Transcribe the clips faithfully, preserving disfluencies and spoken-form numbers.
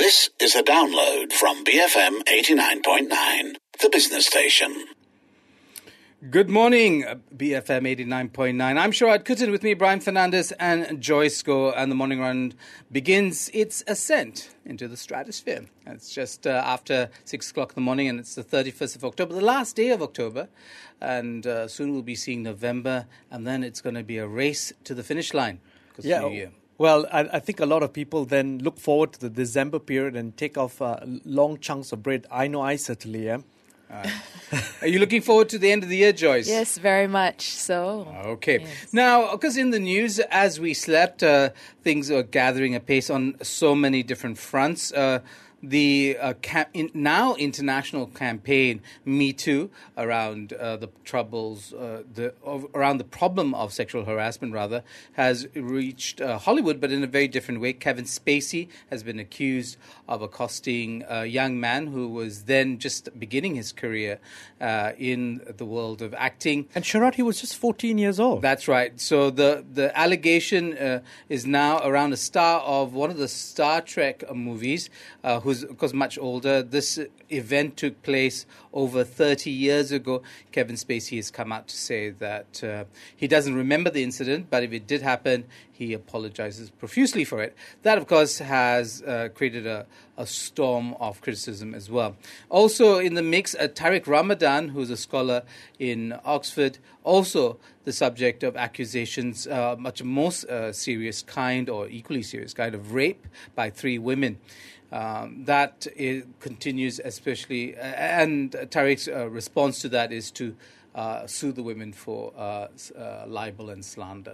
This is a download from B F M eighty-nine point nine, the business station. Good morning, B F M eighty-nine point nine. I'm Sharad Kuttan, with me, Brian Fernandez and Joyce Go, and the morning run begins its ascent into the stratosphere. It's just uh, after six o'clock in the morning, and it's the thirty-first of October, the last day of October, and uh, soon we'll be seeing November, and then it's going to be a race to the finish line. Yeah. New Year. Well, I, I think a lot of people then look forward to the December period and take off uh, long chunks of bread. I know I certainly am. Uh, are you looking forward to the end of the year, Joyce? Yes, very much so. Okay. Yes. Now, because in the news, as we slept, uh, things are gathering apace on so many different fronts. Uh, the uh, cam- in now international campaign, Me Too, around uh, the troubles, uh, the of, around the problem of sexual harassment, rather, has reached uh, Hollywood, but in a very different way. Kevin Spacey has been accused of accosting a young man who was then just beginning his career uh, in the world of acting. And Sharad, he was just fourteen years old. That's right. So the, the allegation uh, is now around a star of one of the Star Trek movies, uh, who's, of course, much older. This event took place over thirty years ago. Kevin Spacey has come out to say that uh, he doesn't remember the incident, but if it did happen, he apologizes profusely for it. That, of course, has uh, created a, a storm of criticism as well. Also in the mix, uh, Tariq Ramadan, who's a scholar in Oxford, also the subject of accusations, uh, much more uh, serious kind or equally serious kind of rape by three women. Um, that is, continues, especially, uh, and Tariq's uh, response to that is to uh, sue the women for uh, uh, libel and slander.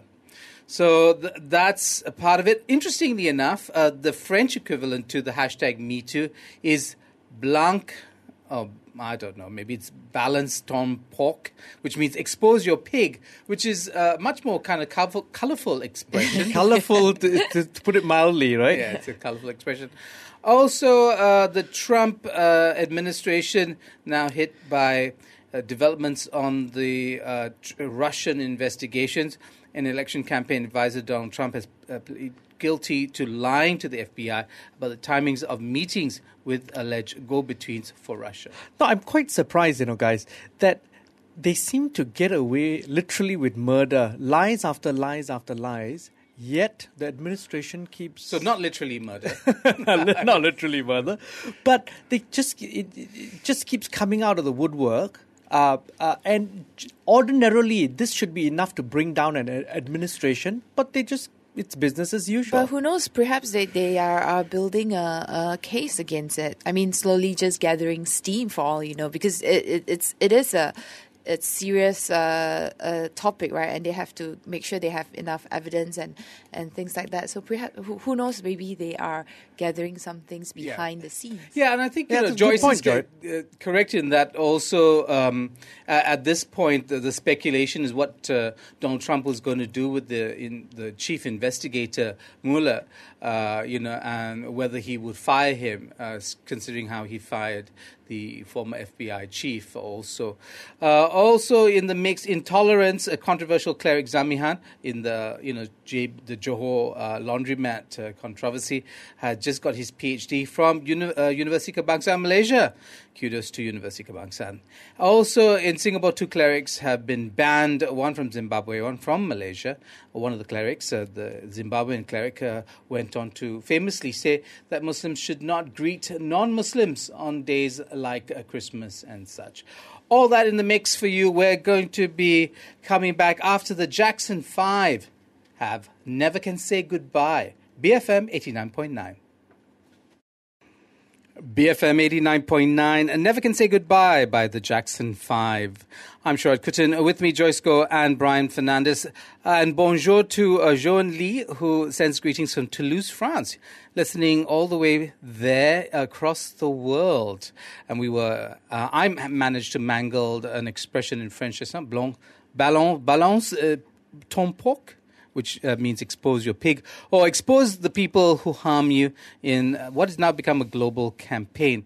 So th- that's a part of it. Interestingly enough, uh, the French equivalent to the hashtag MeToo is Blanc, oh, I don't know, maybe it's balance ton porc, which means expose your pig, which is uh, much more kind of colorful, colorful expression. Colorful, to, to, to put it mildly, right? Yeah, it's a colorful expression. Also, uh, the Trump uh, administration now hit by uh, developments on the uh, tr- Russian investigations. An election campaign advisor, Donald Trump, has uh, pleaded guilty to lying to the F B I about the timings of meetings with alleged go-betweens for Russia. No, I'm quite surprised, you know, guys, that they seem to get away literally with murder, lies after lies after lies, yet the administration keeps... So not literally murder. Not literally murder, but they just it, it just keeps coming out of the woodwork. Uh, uh, and ordinarily, this should be enough to bring down an administration, but they just, it's business as usual. But who knows, perhaps they, they are, are building a, a case against it. I mean, slowly just gathering steam for all you know, because it, it, it's, it is a... it's serious uh, uh, topic, right? And they have to make sure they have enough evidence and, and things like that. So perhaps, who, who knows, maybe they are gathering some things behind yeah. the scenes. Yeah, and I think yeah, you know, Joyce Joyce point, is co- uh, correct in that also um, uh, at this point, the, the speculation is what uh, Donald Trump was going to do with the in, the chief investigator, Mueller, uh, you know, and whether he would fire him, uh, considering how he fired the former F B I chief also. Uh, also in the mix, intolerance, a controversial cleric Zamihan in the, you know, J- the Johor uh, laundromat uh, controversy had just got his PhD from Uni- uh, University Kebangsaan Malaysia. Kudos to University Kebangsaan. Also in Singapore, two clerics have been banned, one from Zimbabwe, one from Malaysia. One of the clerics, uh, the Zimbabwean cleric, uh, went on to famously say that Muslims should not greet non-Muslims on days like uh, Christmas and such. All that in the mix for you. We're going to be coming back after the Jackson five have Never Can Say Goodbye. B F M eighty-nine point nine. B F M eighty-nine point nine, and Never Can Say Goodbye by the Jackson five. I'm Sharad Kuttan, with me Joyce Go and Brian Fernandez. Uh, and bonjour to uh, Joan Lee, who sends greetings from Toulouse, France, listening all the way there across the world. And we were, uh, I managed to mangle an expression in French, it's not blanc, ballon, balance uh, ton porc, which uh, means expose your pig, or expose the people who harm you in what has now become a global campaign.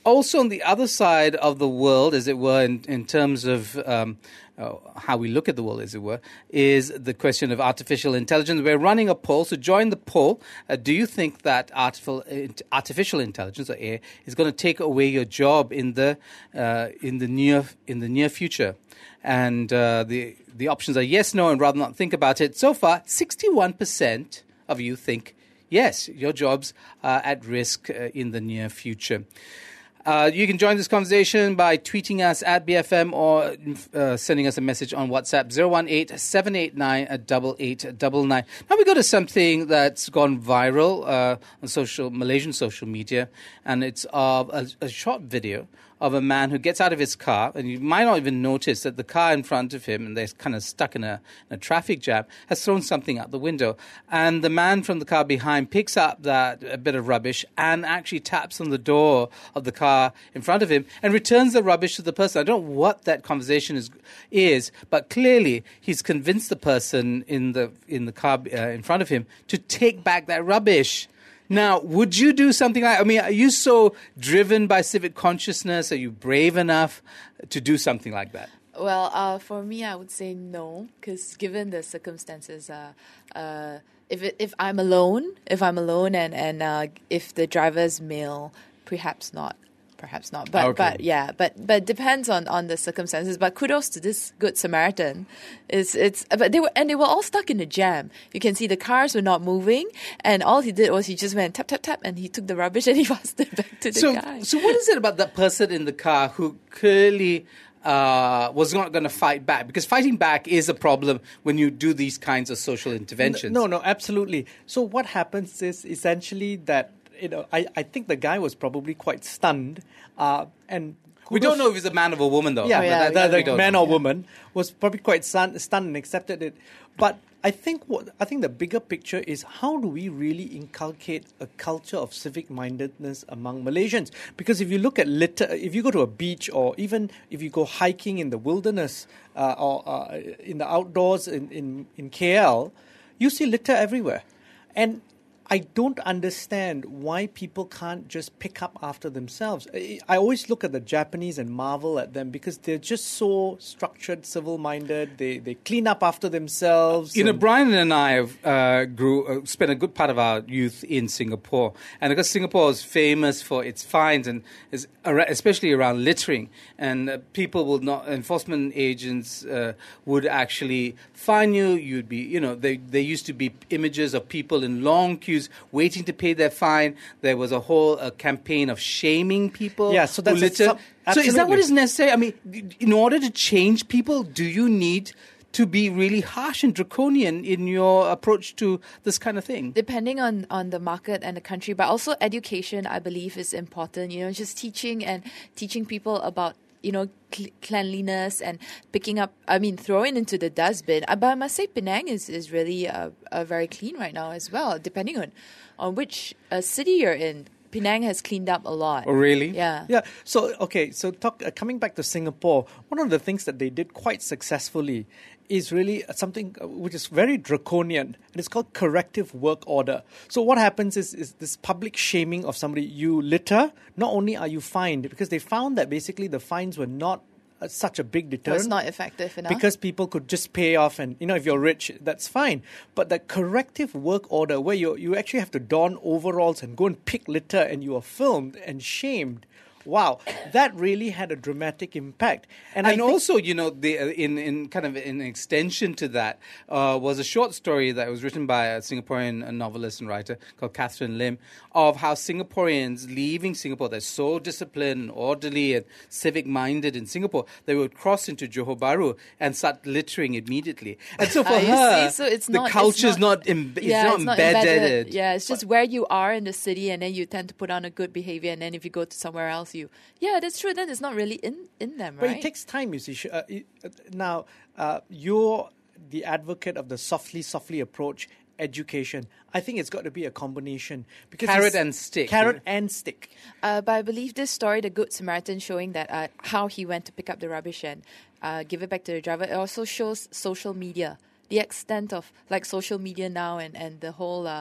also on the other side of the world, as it were, in, in terms of um, uh, how we look at the world, as it were, is the question of artificial intelligence. We're running a poll, so join the poll. Uh, do you think that artificial artificial intelligence, or A I, is going to take away your job in the uh, in the near in the near future? And uh, the the options are yes, no, and rather not think about it. So far, sixty-one percent of you think yes, your job's are at risk uh, in the near future. Uh, you can join this conversation by tweeting us at B F M or uh, sending us a message on WhatsApp, zero one eight, seven eight nine, eight eight nine nine. Now we go to something that's gone viral uh, on social Malaysian social media, and it's uh, a, a short video of a man who gets out of his car, and you might not even notice that the car in front of him, and they're kind of stuck in a, in a traffic jam, has thrown something out the window. And the man from the car behind picks up that a bit of rubbish and actually taps on the door of the car in front of him and returns the rubbish to the person. I don't know what that conversation is, is but clearly he's convinced the person in the in the car uh, in front of him to take back that rubbish. Now, would you do something like, I mean, are you so driven by civic consciousness? Are you brave enough to do something like that? Well, uh, for me, I would say no, because given the circumstances, uh, uh, if it, if I'm alone, if I'm alone, and and uh, if the driver's male, perhaps not. Perhaps not, but Okay. but yeah, but but depends on, on the circumstances. But kudos to this good Samaritan. It's it's but they were and they were all stuck in a jam. You can see the cars were not moving, and all he did was he just went tap tap tap, and he took the rubbish and he passed it back to the So, guy. so what is it about that person in the car who clearly uh, was not going to fight back? Because fighting back is a problem when you do these kinds of social interventions. No, no, absolutely. So what happens is essentially that, you know, I, I think the guy was probably quite stunned. Uh, and We don't know if he's a man or a woman, though. Yeah, Oh, yeah, the, yeah, the we don't man know. or woman was probably quite stunned, stunned and accepted it. But I think what I think the bigger picture is, how do we really inculcate a culture of civic mindedness among Malaysians? Because if you look at litter, if you go to a beach, or even if you go hiking in the wilderness uh, or uh, in the outdoors in, in, in K L, you see litter everywhere. And I don't understand why people can't just pick up after themselves. I I always look at the Japanese and marvel at them because they're just so structured, civil-minded. They they clean up after themselves. You know, and- Brian and I have uh, grew uh, spent a good part of our youth in Singapore, and because Singapore is famous for its fines, and is ar- especially around littering, and uh, people will not enforcement agents uh, would actually fine you. You'd be, you know, they there used to be images of people in long queues waiting to pay their fine. There was a whole uh, campaign of shaming people. Yeah, so who that's a litter. sub- So is that what absolutely. is necessary? I mean, in order to change people, do you need to be really harsh and draconian in your approach to this kind of thing? Depending on, on the market and the country, but also education, I believe, is important. You know, just teaching and teaching people about, you know, cl- cleanliness and picking up, I mean, throwing into the dustbin. Uh, But I must say Penang is, is really uh, uh, very clean right now as well, depending on, on which uh, city you're in. Penang has cleaned up a lot. Oh, really? Yeah. Yeah. So okay. So talk, uh, coming back to Singapore, one of the things that they did quite successfully is really something uh, which is very draconian, and it's called corrective work order. So what happens is is this public shaming of somebody. You litter, not only are you fined, because they found that basically the fines were not uh, such a big So deterrent. it's not effective enough. Because people could just pay off, and you know, if you're rich, that's fine. But the corrective work order, where you you actually have to don overalls and go and pick litter, and you are filmed and shamed. Wow, that really had a dramatic impact. And, And, I think, also, you know, the, uh, in, in kind of an extension to that uh, was a short story that was written by a Singaporean novelist and writer called Catherine Lim, of how Singaporeans leaving Singapore, they're so disciplined and orderly and civic-minded in Singapore, they would cross into Johor Bahru and start littering immediately. And so for Ah, you her, see, so it's the not- it's culture's not- not, em- it's yeah, not it's not embedded. embedded. Yeah, it's just where you are in the city, and then you tend to put on a good behavior, and then if you go to somewhere else, you yeah, that's true. Then it's not really in in them, but right? it takes time, you see. Sh- Uh, it- uh, now, uh, you're the advocate of the softly, softly approach. Education. I think it's got to be a combination, because Carrot it's- and stick. Carrot and stick. Uh, but I believe this story, the Good Samaritan, showing that uh, how he went to pick up the rubbish and uh, give it back to the driver, it also shows social media, the extent of like social media now, and and the whole uh,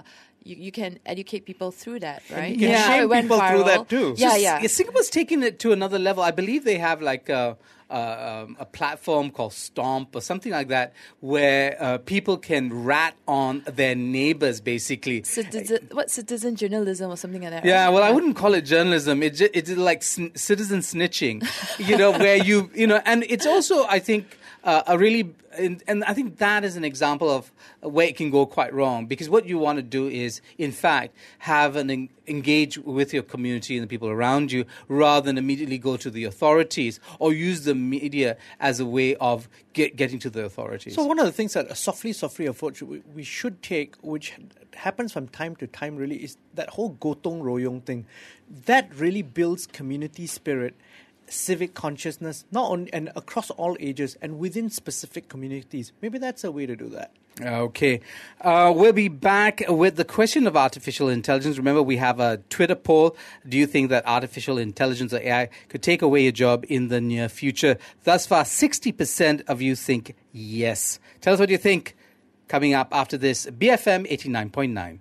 you, you can educate people through that, right? you can Yeah. shame It went people through viral. that too. Yeah, So yeah. S- Singapore's taking it to another level. I believe they have like a, a, um, a platform called Stomp or something like that, where uh, people can rat on their neighbors, basically. Citizen, what citizen journalism or something like that? Yeah, right? well, I wouldn't call it journalism. It ju- it's like sn- citizen snitching, you know, where you, you know, and it's also, I think, uh, a really, and, and I think that is an example of where it can go quite wrong, because what you want to do is, in fact, have an en- engage with your community and the people around you, rather than immediately go to the authorities or use the media as a way of get, getting to the authorities. So one of the things that a softly, softly approach we, we should take, which happens from time to time really, is that whole gotong royong thing. That really builds community spirit, civic consciousness, not only and across all ages and within specific communities. Maybe that's a way to do that. Okay. Uh, we'll be back with the question of artificial intelligence. Remember, we have a Twitter poll. Do you think that artificial intelligence or A I could take away your job in the near future? Thus far, sixty percent of you think yes. Tell us what you think. Coming up after this, B F M eighty-nine point nine.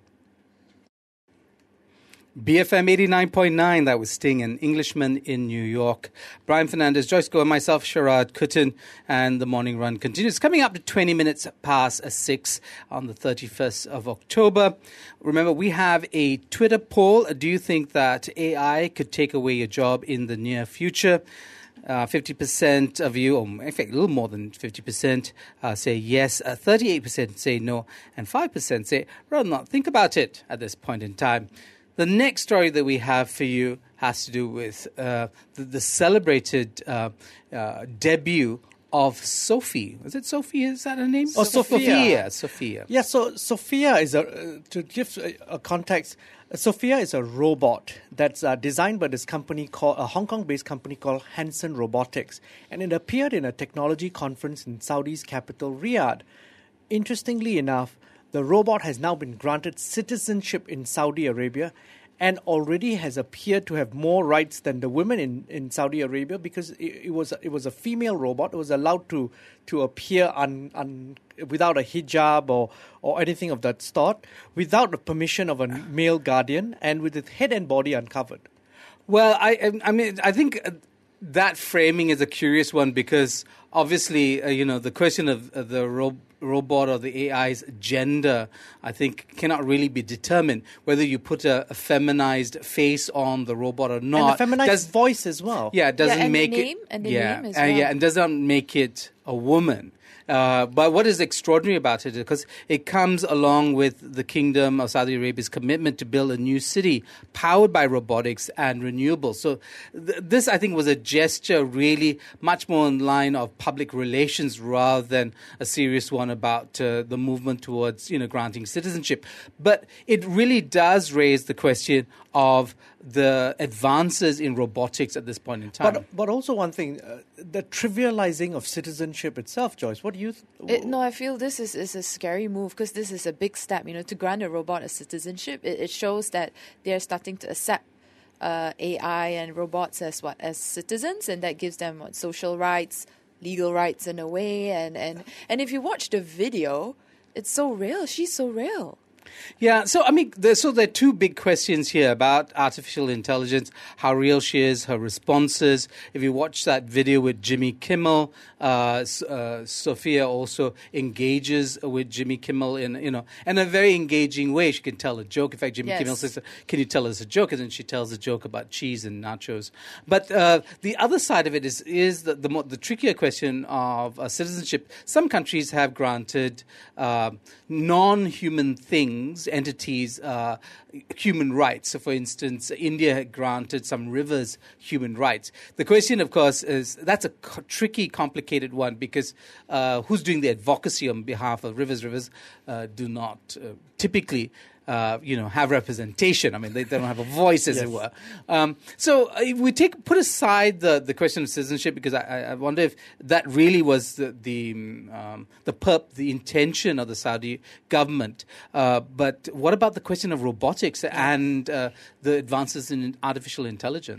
B F M eighty-nine point nine, that was Sting, an Englishman in New York. Brian Fernandez, Joyce Goh, and myself, Sharad Kuttan, and the morning run continues. Coming up to twenty minutes past six on the thirty-first of October. Remember, we have a Twitter poll. Do you think that A I could take away your job in the near future? Uh, fifty percent of you, or in fact a little more than fifty percent, uh, say yes, uh, thirty-eight percent say no, and five percent say rather not think about it at this point in time. The next story that we have for you has to do with uh, the, the celebrated uh, uh, debut of Sophie. Is it Sophie? Is that her name? Oh, Sophia. Sophia. Sophia. Yeah, so Sophia is a, uh, to give a, a context, uh, Sophia is a robot that's uh, designed by this company called, a Hong Kong-based company called Hanson Robotics. And it appeared in a technology conference in Saudi's capital, Riyadh. Interestingly enough, the robot has now been granted citizenship in Saudi Arabia and already has appeared to have more rights than the women in, in Saudi Arabia, because it, it was it was a female robot. It was allowed to to appear un, un, without a hijab or, or anything of that sort, without the permission of a male guardian, and with its head and body uncovered. Well, I I mean, I think that framing is a curious one, because obviously, uh, you know, the question of uh, the ro- robot or the A I's gender, I think, cannot really be determined. Whether you put a, a feminized face on the robot or not, And a feminized does, voice as well. yeah, it doesn't Yeah, and the make name- it and the yeah, name as and, well. yeah, and doesn't make it a woman. Uh, but what is extraordinary about it is because it comes along with the Kingdom of Saudi Arabia's commitment to build a new city powered by robotics and renewables. So th- this, I think, was a gesture really much more in line of public relations rather than a serious one about uh, the movement towards, you know, granting citizenship. But it really does raise the question of the advances in robotics at this point in time. But but also one thing, uh, the trivializing of citizenship itself, Joyce. What do you? Th- It, no, I feel this is, is a scary move, because this is a big step. You know, to grant a robot a citizenship, it, it shows that they're starting to accept uh, A I and robots as what as citizens, and that gives them what, social rights, legal rights in a way. And, and and if you watch the video, it's so real. She's so real. Yeah, so I mean, there, so there are two big questions here about artificial intelligence, how real she is, her responses. If you watch that video with Jimmy Kimmel, uh, uh, Sophia also engages with Jimmy Kimmel in, you know, in a very engaging way. She can tell a joke. In fact, Jimmy Yes. Kimmel says, "Can you tell us a joke?" And then she tells a joke about cheese and nachos. But uh, the other side of it is is the the, more, the trickier question of uh, citizenship. Some countries have granted uh, non-human things, entities, uh, human rights. So, for instance, India had granted some rivers human rights. The question, of course, is that's a co- tricky, complicated one, because uh, who's doing the advocacy on behalf of rivers? Rivers uh, do not uh, typically Uh, you know, have representation. I mean, they, they don't have a voice, as Yes. it were. Um, so uh, if we take put aside the, the question of citizenship, because I, I wonder if that really was the the um, the perp, the intention of the Saudi government. Uh, but what about the question of robotics and uh, the advances in artificial intelligence?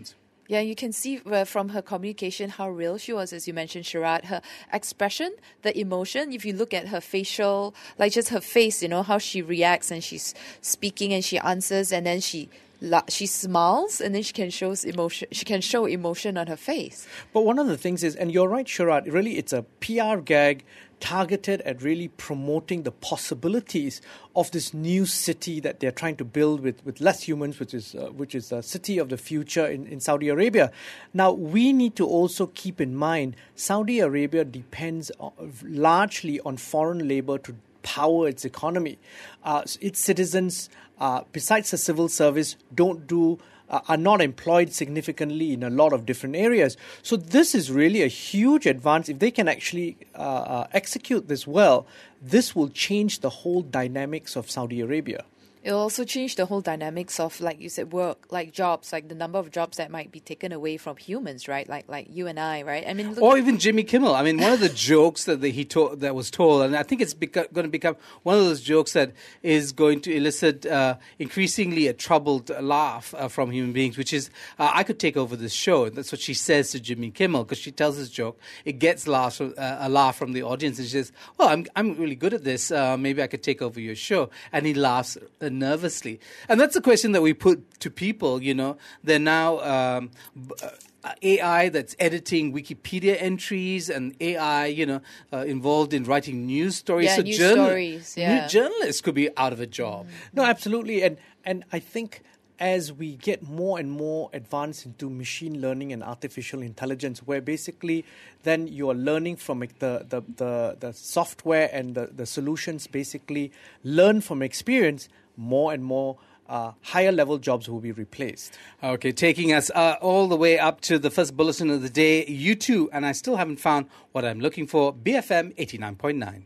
Yeah, you can see uh, from her communication how real she was, as you mentioned, Sharad. Her expression, the emotion, if you look at her facial, like just her face, you know, how she reacts and she's speaking and she answers and then she la- she smiles and then she can show emotion. She can show emotion on her face. But one of the things is, and you're right, Sharad, really it's a P R gag targeted at really promoting the possibilities of this new city that they're trying to build with, with less humans, which is uh, which is a city of the future in, in Saudi Arabia. Now, we need to also keep in mind Saudi Arabia depends on, largely on foreign labor to power its economy. Uh, its citizens, uh, besides the civil service, don't do Uh, are not employed significantly in a lot of different areas. So this is really a huge advance. If they can actually uh, uh, execute this well, this will change the whole dynamics of Saudi Arabia. It'll also change the whole dynamics of, like you said, work, like jobs, like the number of jobs that might be taken away from humans, right? Like like you and I, right? I mean, look or at- even Jimmy Kimmel. I mean, one of the jokes that the, he told, that was told, and I think it's beca- going to become one of those jokes that is going to elicit uh, increasingly a troubled laugh uh, from human beings, which is, uh, I could take over this show. That's what she says to Jimmy Kimmel, because she tells this joke. It gets laughs, uh, a laugh from the audience, and she says, well, I'm, I'm really good at this. Uh, maybe I could take over your show. And he laughs uh, nervously. And that's the question that we put to people, you know. They're now um, uh, A I that's editing Wikipedia entries and A I, you know, uh, involved in writing news stories. Yeah, so news journal- stories, yeah. new journalists could be out of a job. No, absolutely. And and I think as we get more and more advanced into machine learning and artificial intelligence, where basically then you are learning from it, the, the, the, the software and the, the solutions basically learn from experience, more and more uh, higher level jobs will be replaced. Okay, taking us uh, all the way up to the first bulletin of the day, U two, and I still haven't found what I'm looking for, B F M eighty-nine point nine.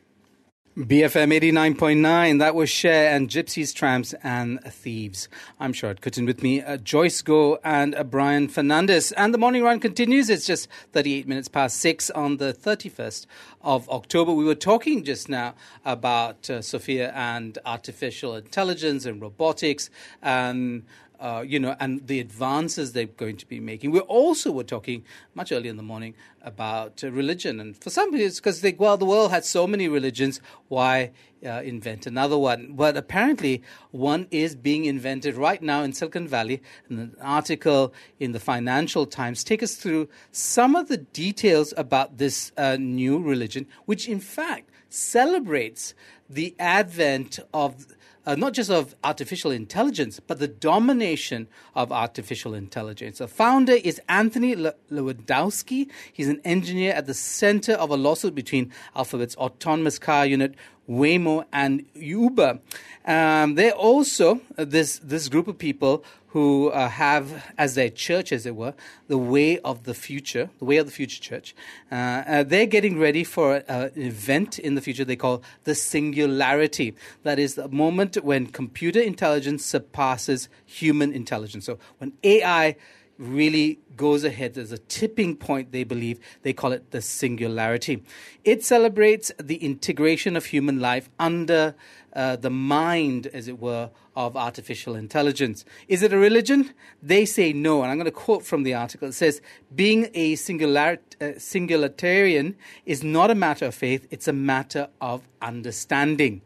B F M eighty-nine point nine, that was Cher and Gypsies, Tramps and Thieves. I'm Sharad Kuttan, with me, uh, Joyce Go and uh, Brian Fernandez. And the morning run continues. It's just thirty-eight minutes past six on the thirty-first of October. We were talking just now about uh, Sophia and artificial intelligence and robotics and Uh, you know, and the advances they're going to be making. We also were talking much earlier in the morning about uh, religion. And for some people, it's because, they, well, the world had so many religions, why uh, invent another one? But apparently, one is being invented right now in Silicon Valley. And an article in the Financial Times take us through some of the details about this uh, new religion, which in fact celebrates the advent of Uh, not just of artificial intelligence, but the domination of artificial intelligence. The founder is Anthony Le- Lewandowski. He's an engineer at the center of a lawsuit between Alphabet's autonomous car unit, Waymo, and Uber. Um, they're also, uh, this, this group of people who uh, have as their church, as it were, the Way of the Future, the Way of the Future Church. Uh, uh, they're getting ready for uh, an event in the future they call the Singularity. That is the moment when computer intelligence surpasses human intelligence. So when A I really goes ahead, there's a tipping point, they believe. They call it the Singularity. It celebrates the integration of human life under uh, the mind, as it were, of artificial intelligence. Is it a religion? They say no. And I'm going to quote from the article. It says, being a singular, uh, singularitarian is not a matter of faith. It's a matter of understanding.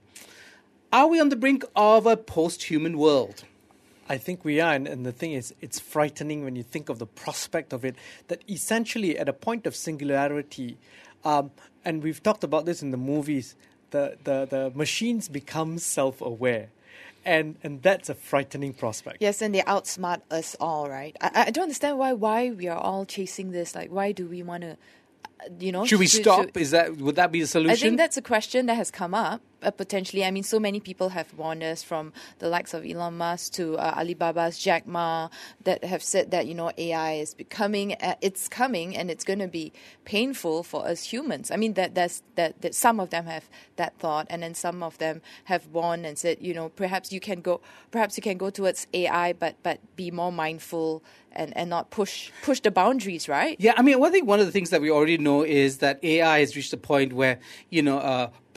Are we on the brink of a post-human world? I think we are, and, and the thing is, it's frightening when you think of the prospect of it, that essentially at a point of singularity, um, and we've talked about this in the movies, the, the, the machines become self-aware. And and that's a frightening prospect. Yes, and they outsmart us all, right? I, I don't understand why why we are all chasing this. Like, why do we want to, you know? Should we to- stop? to- Is that would that be the solution? I think that's a question that has come up uh, potentially. I mean, so many people have warned us, from the likes of Elon Musk to uh, Alibaba's Jack Ma, that have said that, you know, A I is becoming, uh, it's coming, and it's going to be painful for us humans. I mean, that that's that, that some of them have that thought, and then some of them have warned and said, you know, perhaps you can go, perhaps you can go towards A I, but but be more mindful and, and not push push the boundaries, right? Yeah, I mean, I think one of the things that we already know is that A I has reached a point where, you know, uh,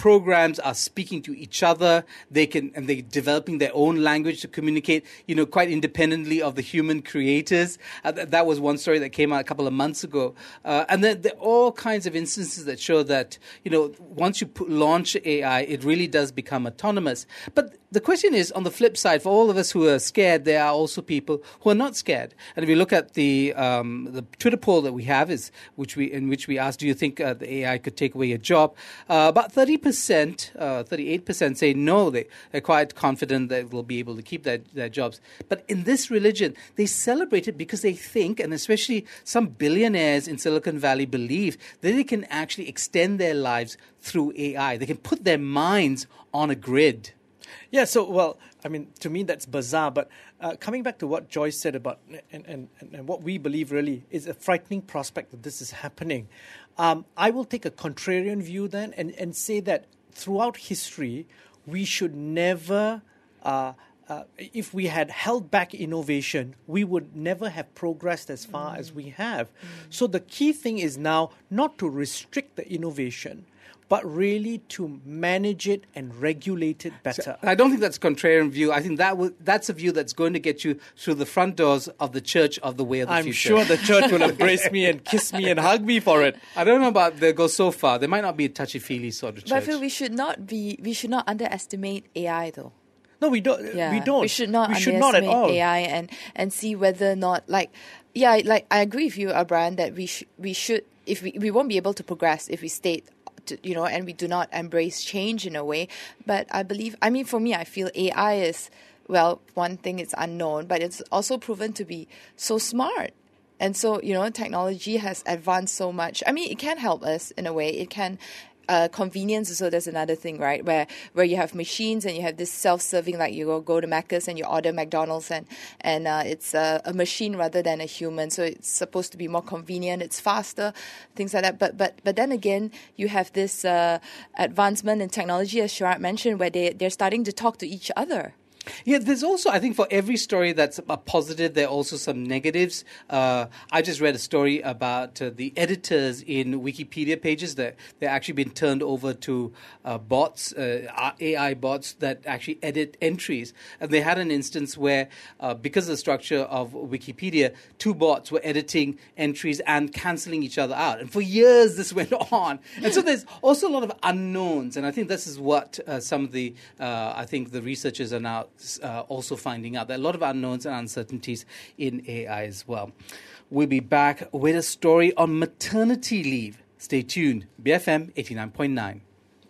programs are speaking to each other. They can, and they're developing their own language to communicate, you know, quite independently of the human creators. Uh, th- that was one story that came out a couple of months ago. Uh, and then there are all kinds of instances that show that, you know, once you put, launch A I, it really does become autonomous. But the question is, on the flip side, for all of us who are scared, there are also people who are not scared. And if you look at the um, the Twitter poll that we have, is which we in which we asked, do you think uh, the A I could take away your job? Uh, about thirty percent, uh, thirty-eight percent say no. They, they're quite confident that they'll be able to keep their, their jobs. But in this religion, they celebrate it because they think, and especially some billionaires in Silicon Valley believe, that they can actually extend their lives through A I. They can put their minds on a grid. Yeah, so, well, I mean, to me that's bizarre, but uh, coming back to what Joyce said about, and, and, and what we believe really is a frightening prospect that this is happening, um, I will take a contrarian view then and, and say that throughout history, we should never, uh, uh, if we had held back innovation, we would never have progressed as far mm. as we have. Mm. So the key thing is now not to restrict the innovation, but really to manage it and regulate it better. So I don't think that's a contrarian view. I think that w- that's a view that's going to get you through the front doors of the Church of the Way of the I'm Future. I'm sure the church will embrace me and kiss me and hug me for it. I don't know about they go so far. They might not be a touchy-feely sort of church. But I feel we should not be. We should not underestimate A I though. No, we don't. Yeah, we don't. We should not we should underestimate not at all. A I and, and see whether or not, like, yeah, like I agree with you, Abraham, that we sh- we should, if we, we won't be able to progress if we stay, to, you know, and we do not embrace change in a way. But I believe, I mean, for me, I feel A I is, well, one thing it's unknown, but it's also proven to be so smart. And so, you know, technology has advanced so much. I mean, it can help us in a way. It can. Uh, convenience, so there's another thing, right? Where where you have machines and you have this self-serving, like you go go to Macca's and you order McDonald's, and and uh, it's a, a machine rather than a human. So it's supposed to be more convenient, it's faster, things like that. But but but then again, you have this uh, advancement in technology, as Sharad mentioned, where they they're starting to talk to each other. Yeah, there's also, I think for every story that's a positive, there are also some negatives. Uh, I just read a story about uh, the editors in Wikipedia pages that they're actually been turned over to uh, bots, uh, A I bots that actually edit entries. And they had an instance where, uh, because of the structure of Wikipedia, two bots were editing entries and cancelling each other out. And for years this went on. And so there's also a lot of unknowns. And I think this is what uh, some of the, uh, I think the researchers are now Uh, also finding out. There are a lot of unknowns and uncertainties in A I as well. We'll be back with a story on maternity leave. Stay tuned. B F M eighty-nine point nine.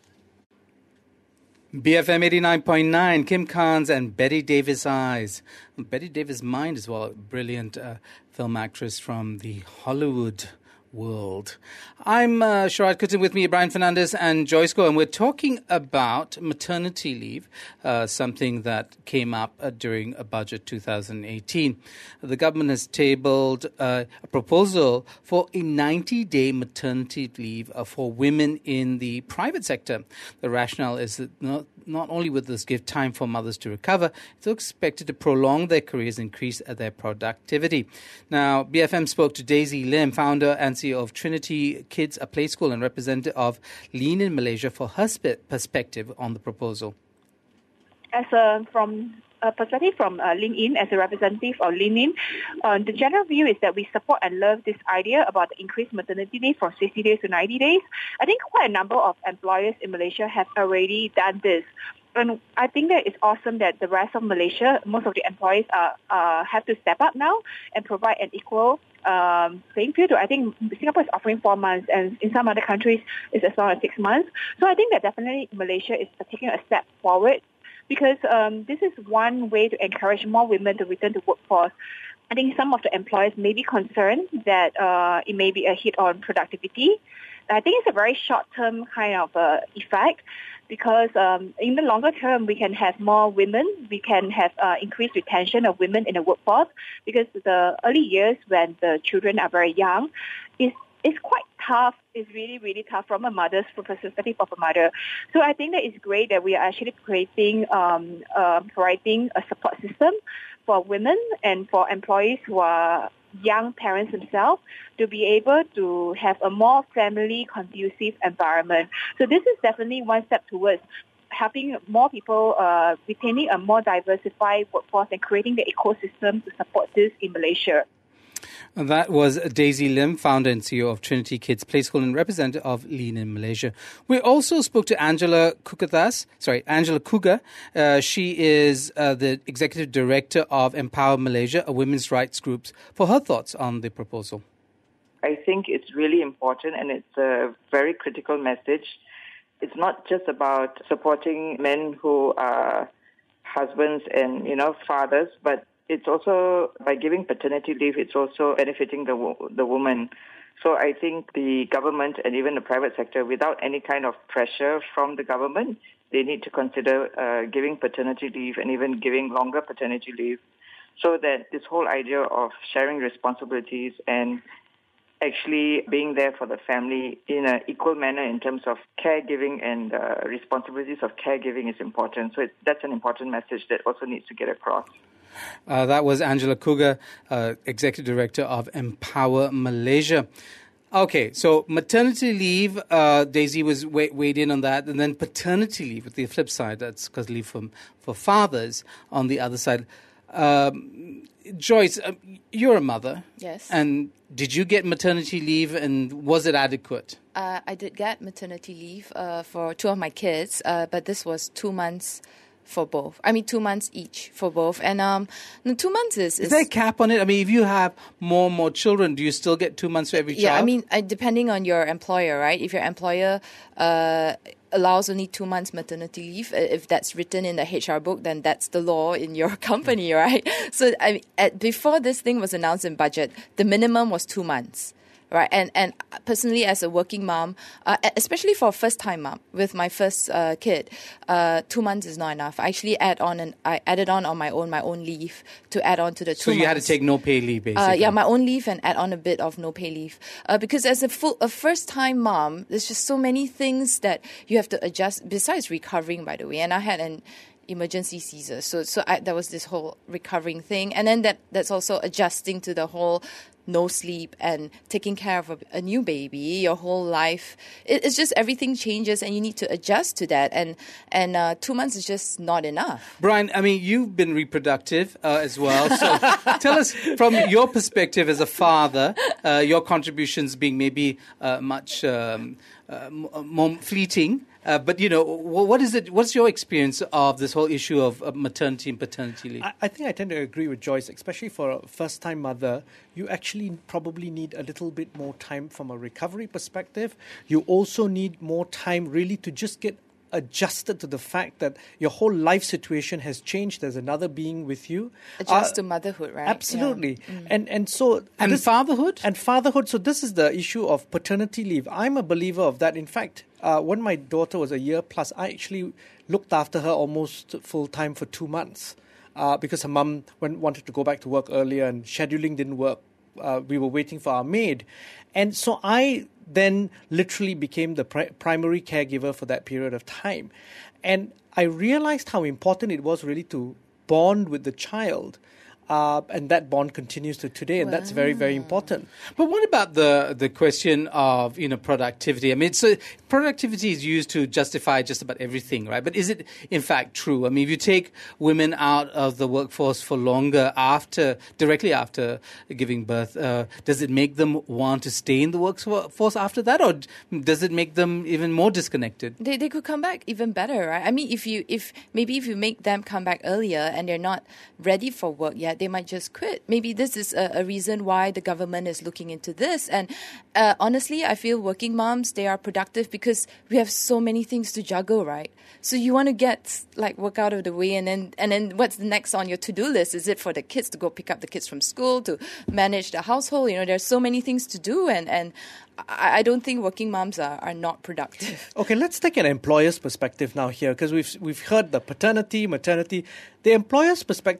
B F M eighty-nine point nine, Kim Carnes and Betty Davis Eyes. Betty Davis Mind as well, a brilliant uh, film actress from the Hollywood world. I'm uh, Sharad Kuttan, with me, Brian Fernandez and Joyce Goh, and we're talking about maternity leave, uh, something that came up uh, during a budget two thousand eighteen. The government has tabled uh, a proposal for a ninety-day maternity leave uh, for women in the private sector. The rationale is that not, not only would this give time for mothers to recover, it's expected to prolong their careers, increase uh, their productivity. Now, B F M spoke to Daisy Lim, founder and C E O of Trinity Kids, a play school, and representative of Lean In Malaysia, for her spe- perspective on the proposal. As a, from a perspective from uh, Lean In, as a representative of Lean In, uh, the general view is that we support and love this idea about the increased maternity leave from sixty days to ninety days. I think quite a number of employers in Malaysia have already done this. And I think that it's awesome that the rest of Malaysia, most of the employees are, uh, have to step up now and provide an equal um, playing field. I think Singapore is offering four months, and in some other countries it's as long as six months. So I think that definitely Malaysia is taking a step forward, because um, this is one way to encourage more women to return to workforce. I think some of the employers may be concerned that uh, it may be a hit on productivity. I think it's a very short-term kind of uh, effect, because um, in the longer term, we can have more women, we can have uh, increased retention of women in the workforce, because the early years when the children are very young is is quite tough. It's really, really tough from a mother's perspective of a mother. So I think that it's great that we are actually creating, um, uh, providing a support system for women and for employees who are young parents themselves to be able to have a more family conducive environment. So this is definitely one step towards helping more people, uh, retaining a more diversified workforce and creating the ecosystem to support this in Malaysia. And that was Daisy Lim, founder and C E O of Trinity Kids Play School and representative of Lean in Malaysia. We also spoke to Angela Kukathas, sorry, Angela Kuga. Uh, she is uh, the executive director of Empower Malaysia, a women's rights group, for her thoughts on the proposal. I think it's really important and it's a very critical message. It's not just about supporting men who are husbands and, you know, fathers, but it's also, by giving paternity leave, it's also benefiting the wo- the woman. So I think the government and even the private sector, without any kind of pressure from the government, they need to consider uh, giving paternity leave and even giving longer paternity leave, so that this whole idea of sharing responsibilities and actually being there for the family in an equal manner in terms of caregiving and uh, responsibilities of caregiving is important. So it, that's an important message that also needs to get across. Uh, that was Angela Kuga, uh, Executive Director of Empower Malaysia. Okay, so maternity leave, uh, Daisy was weigh, weighed in on that, and then paternity leave with the flip side, that's because leave from, for fathers on the other side. Um, Joyce, uh, you're a mother. Yes. And did you get maternity leave, and was it adequate? Uh, I did get maternity leave uh, for two of my kids, uh, but this was two months for both. I mean, two months each for both. And um, the two months is... Is, is there a cap on it? I mean, if you have more and more children, do you still get two months for every yeah, child? Yeah, I mean, uh, depending on your employer, right? If your employer uh, allows only two months maternity leave, if that's written in the H R book, then that's the law in your company, right? So I mean, at, before this thing was announced in budget, the minimum was two months. Right, and and personally, as a working mom, uh, especially for a first-time mom with my first uh, kid, uh, two months is not enough. I actually add on and I added on on my own my own leave to add on to the two. So you months. had to take no pay leave, basically. Uh, yeah, my own leave and add on a bit of no pay leave, uh, because as a full a first-time mom, there's just so many things that you have to adjust. Besides recovering, by the way, and I had an emergency Caesar, so so I, there was this whole recovering thing, and then that that's also adjusting to the whole no sleep and taking care of a, a new baby, your whole life. It, it's just everything changes and you need to adjust to that. And and uh, two months is just not enough. Brian, I mean, you've been reproductive uh, as well. So tell us from your perspective as a father, uh, your contributions being maybe uh, much um, uh, more fleeting. Uh, but, you know, what is it? What's your experience of this whole issue of, of maternity and paternity leave? I, I think I tend to agree with Joyce, especially for a first-time mother. You actually probably need a little bit more time from a recovery perspective. You also need more time really to just get adjusted to the fact that your whole life situation has changed. There's another being with you. Adjust uh, to motherhood, right? Absolutely. Yeah. Mm. And and so and this, fatherhood? And fatherhood. So this is the issue of paternity leave. I'm a believer of that. In fact, uh, when my daughter was a year plus, I actually looked after her almost full time for two months uh, because her mum went, wanted to go back to work earlier and scheduling didn't work. Uh, we were waiting for our maid. And so I then literally became the pri- primary caregiver for that period of time. And I realized how important it was really to bond with the child. Uh, and that bond continues to today, and wow. that's very, very important. But what about the the question of, you know, productivity? I mean, so productivity is used to justify just about everything, right? But is it in fact true? I mean, if you take women out of the workforce for longer after, directly after giving birth, uh, does it make them want to stay in the workforce after that, or does it make them even more disconnected? They they could come back even better, right? I mean, if you if maybe if you make them come back earlier and they're not ready for work yet, they might just quit. Maybe this is a, a reason why the government is looking into this. And uh, honestly, I feel working moms, they are productive because we have so many things to juggle, right? So you want to get like work out of the way, and then and then what's the next on your to-do list? Is it for the kids to go pick up the kids from school, to manage the household? You know, there's so many things to do, and and I, I don't think working moms are, are not productive. Okay, let's take an employer's perspective now here, because we've we've heard the paternity, maternity. The employer's perspective,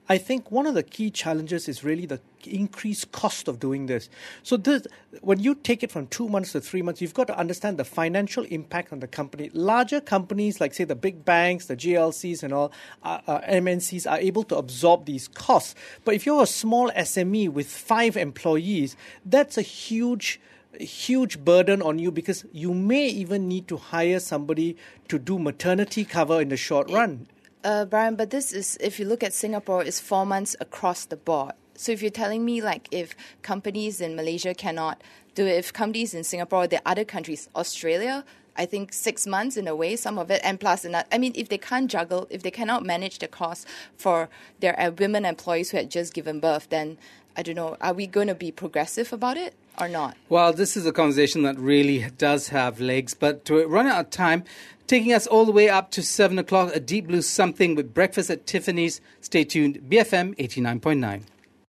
I think one of the key challenges is really the increased cost of doing this. So this, when you take it from two months to three months, you've got to understand the financial impact on the company. Larger companies like, say, the big banks, the G L Cs and all, uh, uh, M N Cs are able to absorb these costs. But if you're a small S M E with five employees, that's a huge huge burden on you, because you may even need to hire somebody to do maternity cover in the short run. Uh, Brian, but this is, if you look at Singapore, it's four months across the board. So if you're telling me, like, if companies in Malaysia cannot do it, if companies in Singapore, the other countries, Australia, I think six months in a way, some of it, and plus, another, I mean, if they can't juggle, if they cannot manage the cost for their uh, women employees who had just given birth, then, I don't know, are we going to be progressive about it or not? Well, this is a conversation that really does have legs, but to run out of time, taking us all the way up to seven o'clock, a Deep Blue Something with Breakfast at Tiffany's. Stay tuned, B F M eighty-nine point nine.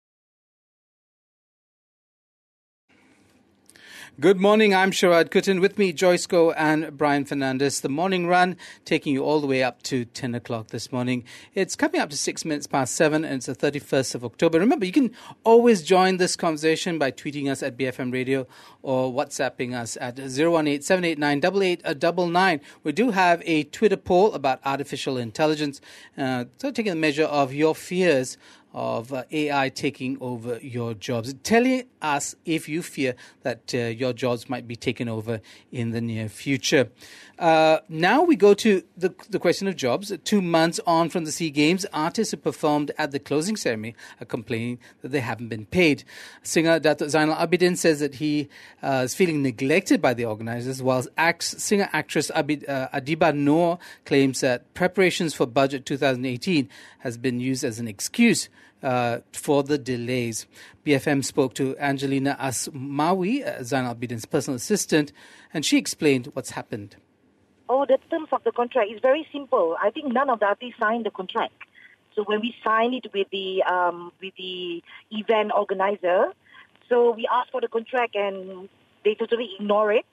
Good morning, I'm Sharad Kuttan. With me, Joyce Goh and Brian Fernandez. The morning run taking you all the way up to ten o'clock this morning. It's coming up to six minutes past seven, and it's the thirty-first of October. Remember, you can always join this conversation by tweeting us at B F M Radio or WhatsApping us at zero one eight, seven eight nine, eight eight nine nine. We do have a Twitter poll about artificial intelligence, uh, so taking a measure of your fears of uh, A I taking over your jobs. Telling us if you fear that uh, your jobs might be taken over in the near future. Uh, now we go to the, the question of jobs. Two months on from the SEA Games, artists who performed at the closing ceremony are complaining that they haven't been paid. Singer Dato' Zainal Abidin says that he uh, is feeling neglected by the organisers, whilst act- singer-actress Abid, uh, Adiba Noor claims that preparations for Budget twenty eighteen has been used as an excuse Uh, for the delays. B F M spoke to Angelina Asmawi, uh, Zainal Abidin's personal assistant, and she explained what's happened. Oh, the terms of the contract is very simple. I think none of the artists signed the contract. So when we signed it with the um, with the event organizer, so we asked for the contract and they totally ignore it.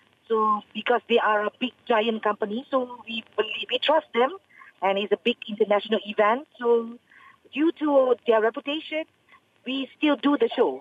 So because they are a big giant company, so we believe, we trust them, and it's a big international event. So due to their reputation, we still do the show.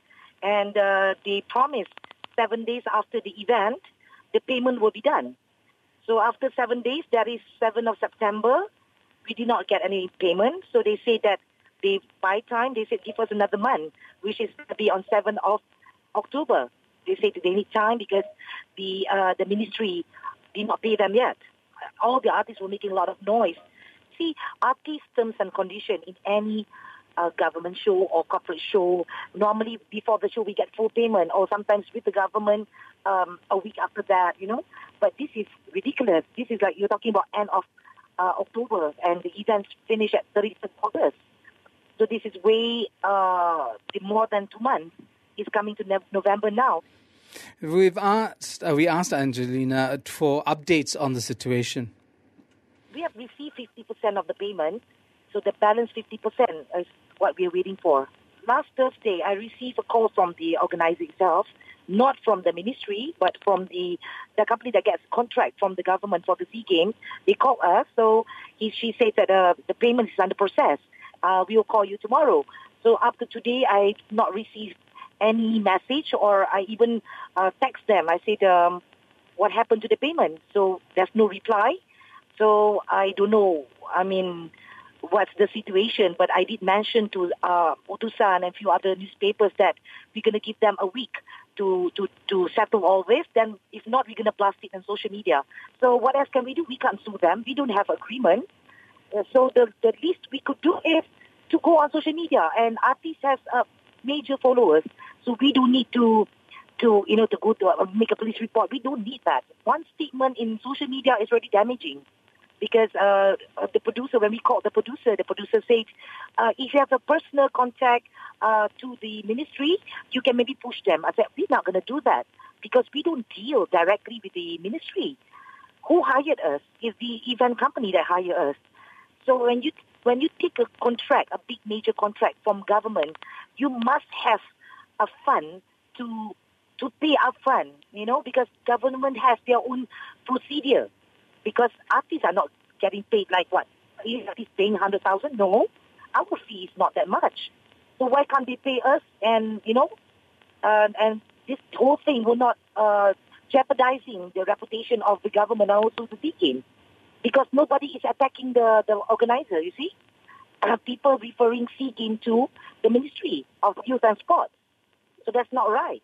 And uh, they promised seven days after the event, the payment will be done. So after seven days, that is seventh of September, we did not get any payment. So they say that they buy time. They said, give us another month, which is going to be on seventh of October. They say that they need time because the uh, the ministry did not pay them yet. All the artists were making a lot of noise. See, artist terms and conditions in any uh, government show or corporate show, normally before the show we get full payment, or sometimes with the government um, a week after that, you know. But this is ridiculous. This is like you're talking about end of uh, October, and the events finish at thirty-first of August. So this is way uh, more than two months. It's coming to ne- November now. We've asked, uh, we asked Angelina for updates on the situation. We have received fifty percent of the payment, so the balance fifty percent is what we're waiting for. Last Thursday, I received a call from the organizer itself, not from the ministry, but from the the company that gets contract from the government for the SEA Games. They called us, so he, she said that uh, the payment is under process. Uh, we will call you tomorrow. So up to today, I have not received any message, or I even uh, text them. I said, um, what happened to the payment? So there's no reply. So I don't know, I mean, what's the situation, but I did mention to uh, Utusan and a few other newspapers that we're going to give them a week to, to, to settle all this. Then if not, we're going to blast it on social media. So what else can we do? We can't sue them. We don't have agreement. Uh, so the, the least we could do is to go on social media. And artists have uh, major followers, so we don't need to to you know to go to uh, make a police report. We don't need that. One statement in social media is already damaging. Because uh, the producer, when we called the producer, the producer said, uh, if you have a personal contact uh, to the ministry, you can maybe push them. I said, we're not going to do that because we don't deal directly with the ministry. Who hired us? It's the event company that hired us. So when you when you take a contract, a big major contract from government, you must have a fund to to pay upfront, you know, because government has their own procedure. Because artists are not getting paid like what? Is artists paying one hundred thousand? No. our fee is not that much. So why can't they pay us? And, you know, uh, and this whole thing will not uh, jeopardizing the reputation of the government and also the Sea Games. Because nobody is attacking the, the organizer, you see. Uh, people referring Sea Games to the Ministry of Youth and Sport. So that's not right.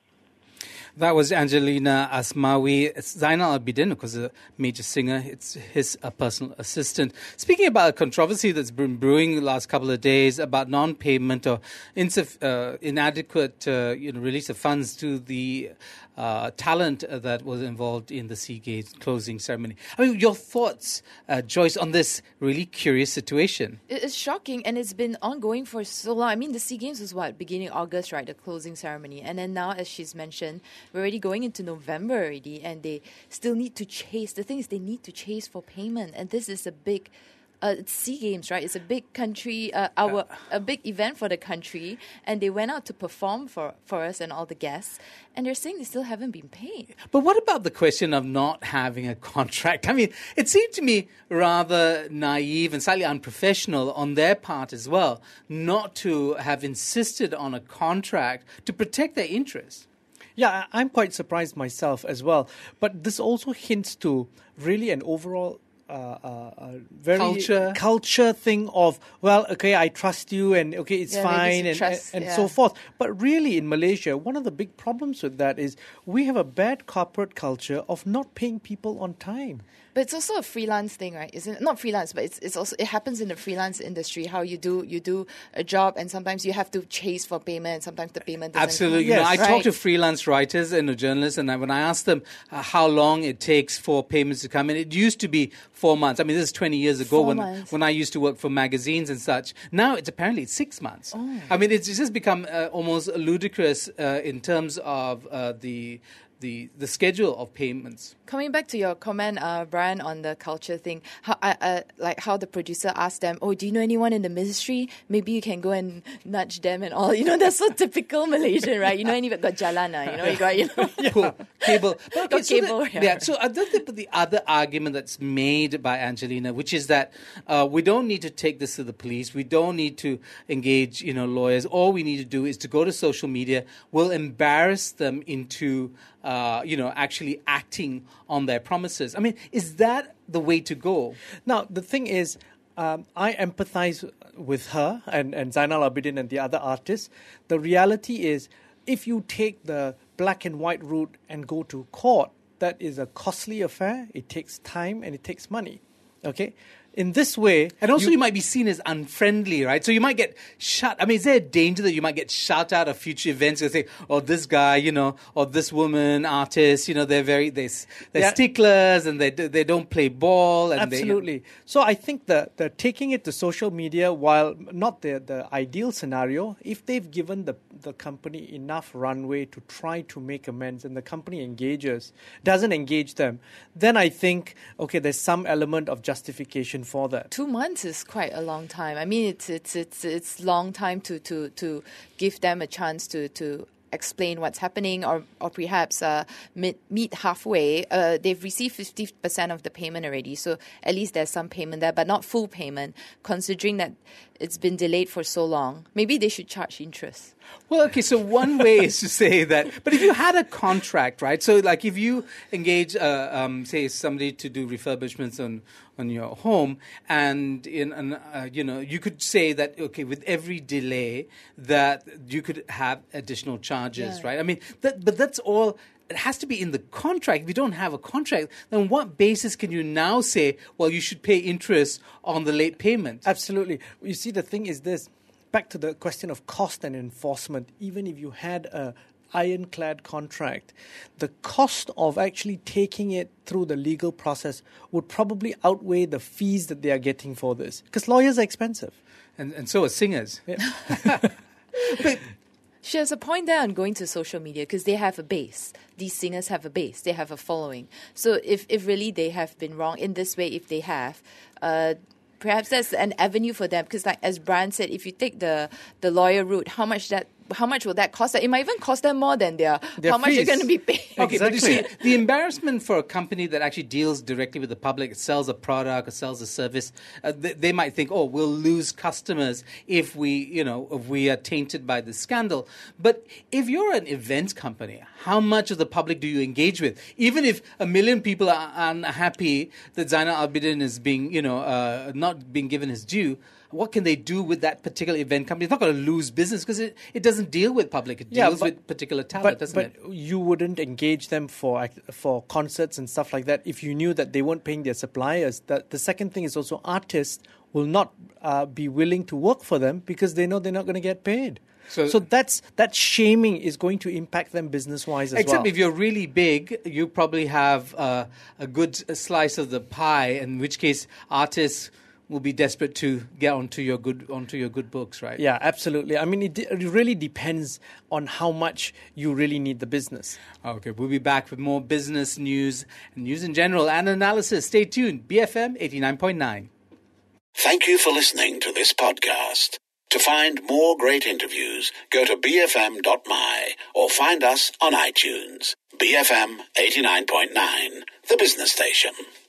That was Angelina Asmawi. It's Zainal Abidin, of course, a major singer. It's his uh, personal assistant. Speaking about a controversy that's been brewing the last couple of days about non-payment or insuf- uh, inadequate uh, you know, release of funds to the uh, talent uh, that was involved in the Sea Games closing ceremony. I mean, your thoughts, uh, Joyce, on this really curious situation? It's shocking, and it's been ongoing for so long. I mean, the Sea Games was what, beginning August, right? The closing ceremony. And then now, as she's mentioned, we're already going into November already, and they still need to chase. The thing is, they need to chase for payment, and this is a big uh, it's Sea Games, right? It's a big country, uh, our a big event for the country, and they went out to perform for, for us and all the guests, and they're saying they still haven't been paid. But what about the question of not having a contract? I mean, it seemed to me rather naive and slightly unprofessional on their part as well, not to have insisted on a contract to protect their interests. Yeah, I'm quite surprised myself as well. But this also hints to really an overall uh, uh, uh, very culture culture thing of, well, okay, I trust you and okay, it's yeah, fine and, trust, and, and yeah. so forth. But really in Malaysia, one of the big problems with that is we have a bad corporate culture of not paying people on time. But it's also a freelance thing, right? Isn't it? Not freelance, but it's it's also it happens in the freelance industry. How you do you do a job, and sometimes you have to chase for payment. Sometimes the payment doesn't Absolutely. come. You know, I Right. talk to freelance writers and journalists, and I, when I ask them uh, how long it takes for payments to come in, it used to be four months. I mean, this is twenty years ago Four when months. when I used to work for magazines and such. Now it's apparently it's six months. Oh. I mean, it's just become uh, almost ludicrous uh, in terms of uh, the the the schedule of payments. Coming back to your comment, uh, Brian, on the culture thing, how uh, uh, like how the producer asked them, "Oh, do you know anyone in the ministry? Maybe you can go and nudge them and all." You know, that's so typical Malaysian, right? You know, any got jalana, you know, you got you know. Cool. Cable. But Got so cable, the, yeah. yeah. So I don't think the other argument that's made by Angelina, which is that uh, we don't need to take this to the police. We don't need to engage, you know, lawyers. All we need to do is to go to social media. We'll embarrass them into, uh, you know, actually acting on their promises. I mean, is that the way to go? Now, the thing is, um, I empathize with her and, and Zainal Abidin and the other artists. The reality is, if you take the black and white route and go to court, that is a costly affair. It takes time and it takes money. Okay? In this way... And also you, you might be seen as unfriendly, right? So you might get shut. I mean, is there a danger that you might get shut out of future events and say, oh, this guy, you know, or this woman, artist, you know, they're very, they're, they're Yeah. sticklers and they they don't play ball. And Absolutely. They, So I think that the taking it to social media, while not the, the ideal scenario, if they've given the, the company enough runway to try to make amends and the company engages, doesn't engage them, then I think, okay, there's some element of justification for that. Two months is quite a long time. I mean, it's it's it's it's long time to to to give them a chance to to explain what's happening, or or perhaps uh, meet meet halfway. Uh, they've received fifty percent of the payment already, so at least there's some payment there, but not full payment. Considering that it's been delayed for so long, maybe they should charge interest. Well, okay, so one way is to say that, but if you had a contract, right? So like if you engage, uh, um, say, somebody to do refurbishments on, on your home, and in an, uh, you know, you could say that, okay, with every delay that you could have additional charges, Yeah. right? I mean, that, but that's all... It has to be in the contract. If you don't have a contract, then what basis can you now say, well, you should pay interest on the late payment? Absolutely. You see, the thing is this, back to the question of cost and enforcement, even if you had a ironclad contract, the cost of actually taking it through the legal process would probably outweigh the fees that they are getting for this. Because lawyers are expensive. And, and so are singers. Yeah. But She has a point there on going to social media because they have a base. These singers have a base. They have a following. So if, if really they have been wrong in this way, if they have, uh, perhaps that's an avenue for them. Because like as Brian said, if you take the, the lawyer route, how much that how much will that cost them? It might even cost them more than their, Their how much they're fees. going to be paid. Okay, but you see, Exactly. the embarrassment for a company that actually deals directly with the public, sells a product or sells a service, uh, they, they might think, oh, we'll lose customers if we, you know, if we are tainted by this scandal. But if you're an events company, how much of the public do you engage with? Even if a million people are unhappy that Zainal Abidin is being, you know, uh, not being given his due, what can they do with that particular event company? It's not going to lose business because it, it doesn't deal with public. It Yeah, deals but- with particular talent, But, doesn't but it? you wouldn't engage them for act- for concerts and stuff like that if you knew that they weren't paying their suppliers. The, the second thing is also artists will not uh, be willing to work for them because they know they're not going to get paid. So- So, that's that shaming is going to impact them business wise as Except well. if you're really big, you probably have uh, a good slice of the pie, in which case artists will be desperate to get onto your good onto your good books, right? Yeah, absolutely. I mean, it, de- it really depends on how much you really need the business. Okay, we'll be back with more business news and news in general and analysis. Stay tuned. B F M eighty-nine point nine. Thank you for listening to this podcast. To find more great interviews, go to b f m dot m y or find us on iTunes. B F M eighty-nine point nine, the business station.